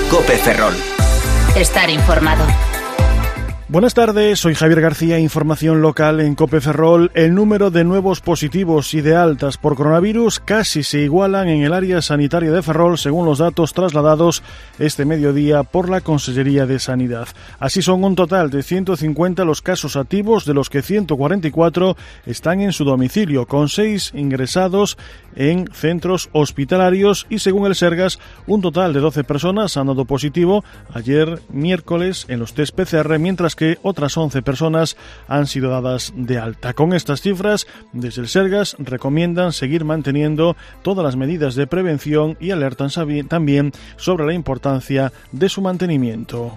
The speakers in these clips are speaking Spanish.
Cope Ferrol. Estar informado. Buenas tardes, soy Javier García, información local en Cope Ferrol. El número de nuevos positivos y de altas por coronavirus casi se igualan en el área sanitaria de Ferrol según los datos trasladados este mediodía por la Consellería de Sanidad. Así son un total de 150 los casos activos, de los que 144 están en su domicilio, con 6 ingresados en centros hospitalarios y según el Sergas, un total de 12 personas han dado positivo ayer miércoles en los test PCR, mientras que otras 11 personas han sido dadas de alta. Con estas cifras, desde el Sergas recomiendan seguir manteniendo todas las medidas de prevención y alertan también sobre la importancia de su mantenimiento.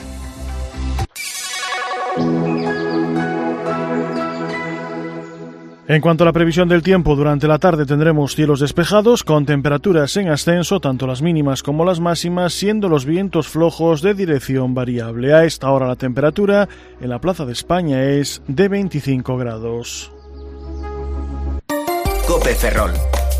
En cuanto a la previsión del tiempo, durante la tarde tendremos cielos despejados con temperaturas en ascenso, tanto las mínimas como las máximas, siendo los vientos flojos de dirección variable. A esta hora la temperatura en la Plaza de España es de 25 grados. Cope Ferrol.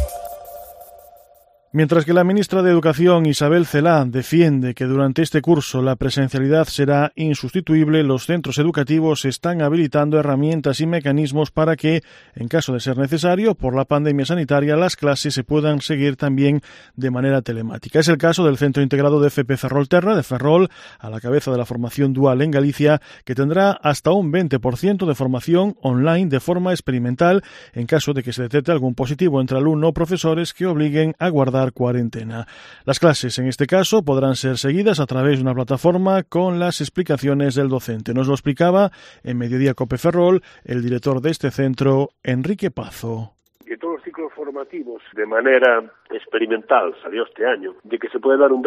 Mientras que la ministra de Educación, Isabel Celaá, defiende que durante este curso la presencialidad será insustituible, los centros educativos están habilitando herramientas y mecanismos para que, en caso de ser necesario, por la pandemia sanitaria, las clases se puedan seguir también de manera telemática. Es el caso del Centro Integrado de FP Ferrolterra de Ferrol, a la cabeza de la formación dual en Galicia, que tendrá hasta un 20% de formación online de forma experimental en caso de que se detecte algún positivo entre alumno o profesores que obliguen a guardar cuarentena. Las clases, en este caso, podrán ser seguidas a través de una plataforma con las explicaciones del docente. Nos lo explicaba en Mediodía Cope Ferrol el director de este centro, Enrique Pazo. Que todos los ciclos formativos, de manera experimental, salió este año, de que se puede dar un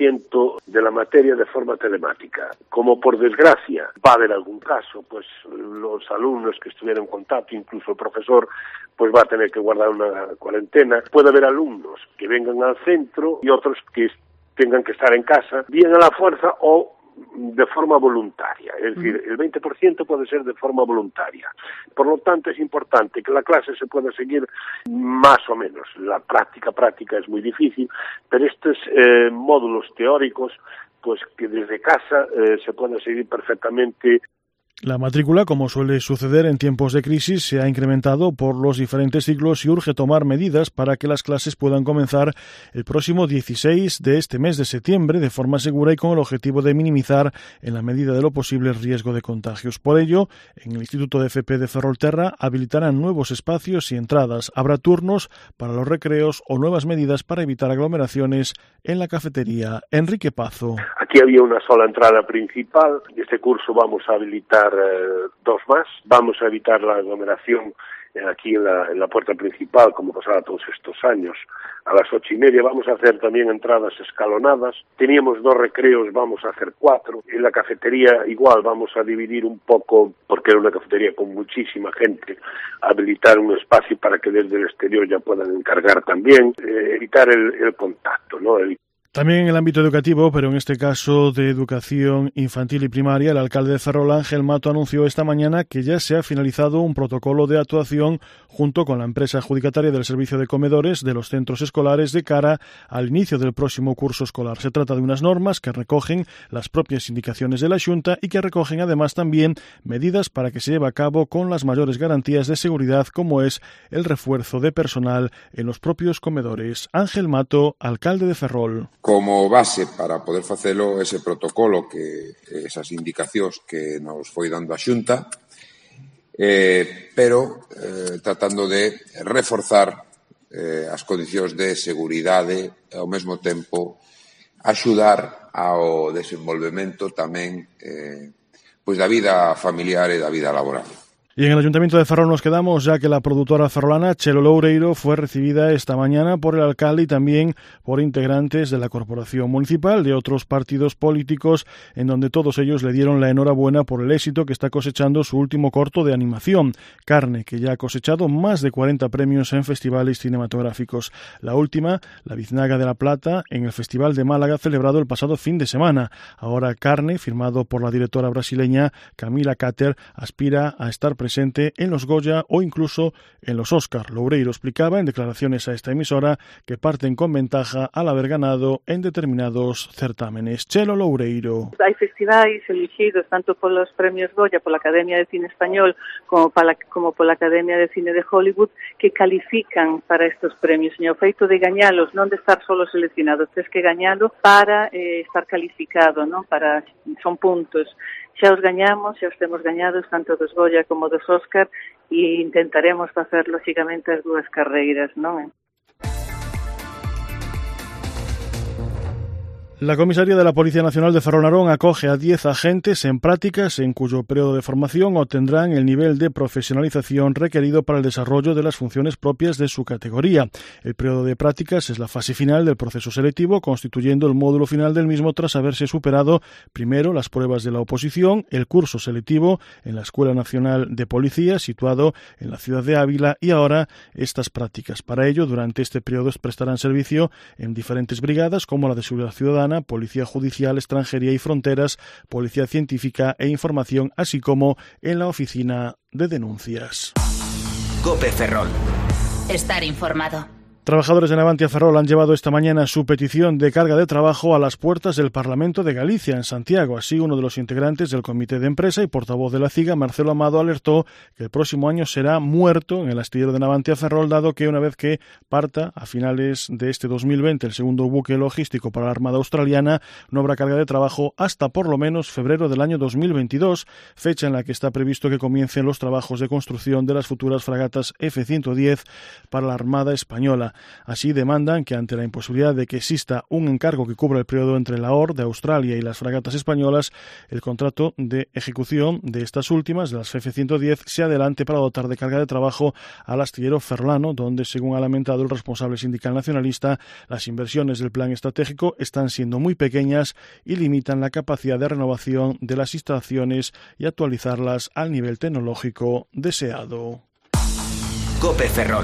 20% de la materia de forma telemática. Como por desgracia va a haber algún caso, pues los alumnos que estuvieron en contacto, incluso el profesor, pues va a tener que guardar una cuarentena. Puede haber alumnos que vengan al centro y otros que tengan que estar en casa, bien a la fuerza o de forma voluntaria, es decir, el 20% puede ser de forma voluntaria. Por lo tanto, es importante que la clase se pueda seguir más o menos. La práctica es muy difícil, pero estos módulos teóricos, pues que desde casa se pueden seguir perfectamente. La matrícula, como suele suceder en tiempos de crisis, se ha incrementado por los diferentes ciclos y urge tomar medidas para que las clases puedan comenzar el próximo 16 de este mes de septiembre de forma segura y con el objetivo de minimizar en la medida de lo posible el riesgo de contagios. Por ello, en el Instituto de FP de Ferrolterra habilitarán nuevos espacios y entradas. Habrá turnos para los recreos o nuevas medidas para evitar aglomeraciones en la cafetería. Enrique Pazo. Aquí había una sola entrada principal. Este curso vamos a habilitar 2 más. Vamos a evitar la aglomeración aquí en la puerta principal, como pasaba todos estos años, a las 8:30. Vamos a hacer también entradas escalonadas. Teníamos 2 recreos, vamos a hacer 4. En la cafetería igual vamos a dividir un poco, porque era una cafetería con muchísima gente, habilitar un espacio para que desde el exterior ya puedan encargar también, evitar el contacto, ¿no? También en el ámbito educativo, pero en este caso de educación infantil y primaria, el alcalde de Ferrol, Ángel Mato, anunció esta mañana que ya se ha finalizado un protocolo de actuación junto con la empresa adjudicataria del servicio de comedores de los centros escolares de cara al inicio del próximo curso escolar. Se trata de unas normas que recogen las propias indicaciones de la Xunta y que recogen además también medidas para que se lleve a cabo con las mayores garantías de seguridad, como es el refuerzo de personal en los propios comedores. Ángel Mato, alcalde de Ferrol. Como base para poder facelo ese protocolo, que esas indicacións que nos foi dando a Xunta, pero tratando de reforzar as condicións de seguridade e ao mesmo tempo axudar ao desenvolvemento tamén pois da vida familiar e da vida laboral. Y en el Ayuntamiento de Ferrol nos quedamos, ya que la productora ferrolana Chelo Loureiro fue recibida esta mañana por el alcalde y también por integrantes de la Corporación Municipal, de otros partidos políticos, en donde todos ellos le dieron la enhorabuena por el éxito que está cosechando su último corto de animación, Carne, que ya ha cosechado más de 40 premios en festivales cinematográficos. La última, La Biznaga de la Plata, en el Festival de Málaga, celebrado el pasado fin de semana. Ahora Carne, firmado por la directora brasileña Camila Cater, aspira a estar presente presente en los Goya o incluso en los Oscar. Loureiro explicaba en declaraciones a esta emisora que parten con ventaja al haber ganado en determinados certámenes. Chelo Loureiro. Hai festivais elixidos tanto polos premios Goya, pola Academia de Cine Español, como pola Academia de Cine de Hollywood, que califican para estos premios. E o feito de gañalos, non de estar solo seleccionados, tens que gañalo para estar calificado, non? Son puntos. Xa os gañamos, xa os temos gañados tanto dos Goya como dos Oscar e intentaremos facer, lógicamente, as dúas carreiras, non? La comisaría de la Policía Nacional de Ferrol-Narón acoge a 10 agentes en prácticas en cuyo periodo de formación obtendrán el nivel de profesionalización requerido para el desarrollo de las funciones propias de su categoría. El periodo de prácticas es la fase final del proceso selectivo, constituyendo el módulo final del mismo tras haberse superado primero las pruebas de la oposición, el curso selectivo en la Escuela Nacional de Policía, situado en la ciudad de Ávila, y ahora estas prácticas. Para ello, durante este periodo prestarán servicio en diferentes brigadas como la de Seguridad Ciudadana, Policía Judicial, Extranjería y Fronteras, Policía Científica e Información, así como en la Oficina de Denuncias. COPE Ferrol. Estar informado. Trabajadores de Navantia Ferrol han llevado esta mañana su petición de carga de trabajo a las puertas del Parlamento de Galicia, en Santiago. Así, uno de los integrantes del comité de empresa y portavoz de la CIGA, Marcelo Amado, alertó que el próximo año será muerto en el astillero de Navantia Ferrol, dado que una vez que parta a finales de este 2020 el segundo buque logístico para la Armada Australiana, no habrá carga de trabajo hasta por lo menos febrero del año 2022, fecha en la que está previsto que comiencen los trabajos de construcción de las futuras fragatas F-110 para la Armada Española. Así demandan que ante la imposibilidad de que exista un encargo que cubra el periodo entre la OR de Australia y las fragatas españolas, el contrato de ejecución de estas últimas, de las F-110, se adelante para dotar de carga de trabajo al astillero ferrolano, donde, según ha lamentado el responsable sindical nacionalista, las inversiones del plan estratégico están siendo muy pequeñas y limitan la capacidad de renovación de las instalaciones y actualizarlas al nivel tecnológico deseado. COPE Ferrol.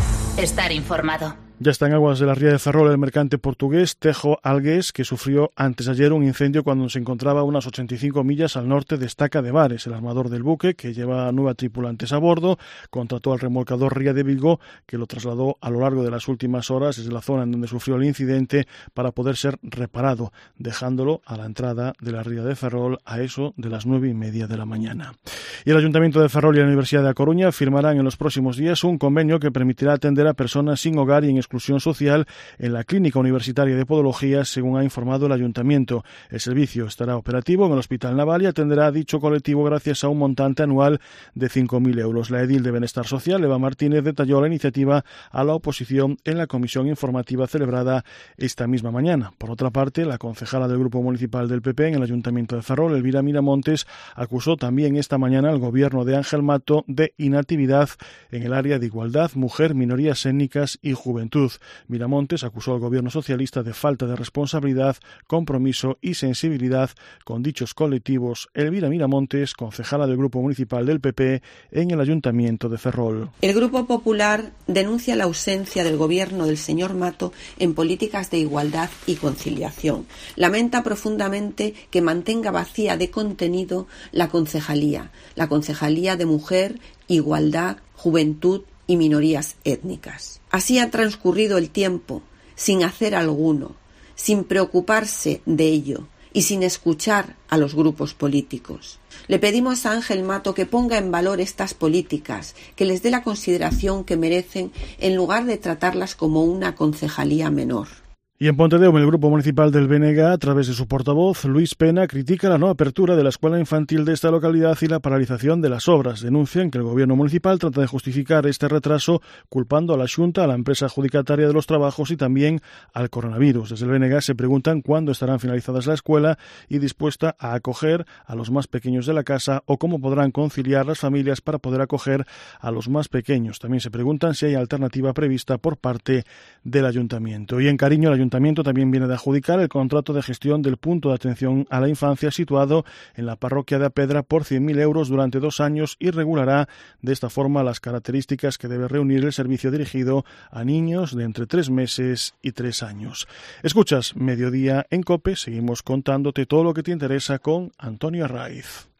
Estar informado. Ya está en aguas de la ría de Ferrol el mercante portugués Tejo Algués, que sufrió antes de ayer un incendio cuando se encontraba a unas 85 millas al norte de Estaca de Bares. El armador del buque, que lleva 9 tripulantes a bordo, contrató al remolcador Ría de Vigo, que lo trasladó a lo largo de las últimas horas desde la zona en donde sufrió el incidente para poder ser reparado, dejándolo a la entrada de la ría de Ferrol a eso de las 9:30 de la mañana. Y el Ayuntamiento de Ferrol y la Universidad de A Coruña firmarán en los próximos días un convenio que permitirá atender a personas sin hogar y en exclusión social en la Clínica Universitaria de Podología, según ha informado el Ayuntamiento. El servicio estará operativo en el Hospital Naval y atenderá a dicho colectivo gracias a un montante anual de 5.000 euros. La edil de Bienestar Social, Eva Martínez, detalló la iniciativa a la oposición en la comisión informativa celebrada esta misma mañana. Por otra parte, la concejala del Grupo Municipal del PP en el Ayuntamiento de Ferrol, Elvira Miramontes, acusó también esta mañana al gobierno de Ángel Mato de inactividad en el área de igualdad, mujer, minorías étnicas y juventud. Miramontes acusó al gobierno socialista de falta de responsabilidad, compromiso y sensibilidad con dichos colectivos. Elvira Miramontes, concejala del Grupo Municipal del PP en el Ayuntamiento de Ferrol. El Grupo Popular denuncia la ausencia del gobierno del señor Mato en políticas de igualdad y conciliación. Lamenta profundamente que mantenga vacía de contenido la concejalía de Mujer, Igualdad, Juventud y Minorías étnicas. Así ha transcurrido el tiempo, sin hacer alguno, sin preocuparse de ello y sin escuchar a los grupos políticos. Le pedimos a Ángel Mato que ponga en valor estas políticas, que les dé la consideración que merecen en lugar de tratarlas como una concejalía menor. Y en Pontedeume, el Grupo Municipal del BNG, a través de su portavoz, Luis Pena, critica la no apertura de la escuela infantil de esta localidad y la paralización de las obras. Denuncian que el Gobierno municipal trata de justificar este retraso culpando a la Xunta, a la empresa adjudicataria de los trabajos y también al coronavirus. Desde el BNG se preguntan cuándo estarán finalizadas la escuela y dispuesta a acoger a los más pequeños de la casa o cómo podrán conciliar las familias para poder acoger a los más pequeños. También se preguntan si hay alternativa prevista por parte del Ayuntamiento. Y en Cariño, el Ayuntamiento también viene de adjudicar el contrato de gestión del punto de atención a la infancia situado en la parroquia de Apedra por 100.000 euros durante 2 años y regulará de esta forma las características que debe reunir el servicio dirigido a niños de entre 3 meses y 3 años. Escuchas Mediodía en COPE, seguimos contándote todo lo que te interesa con Antonio Arraiz.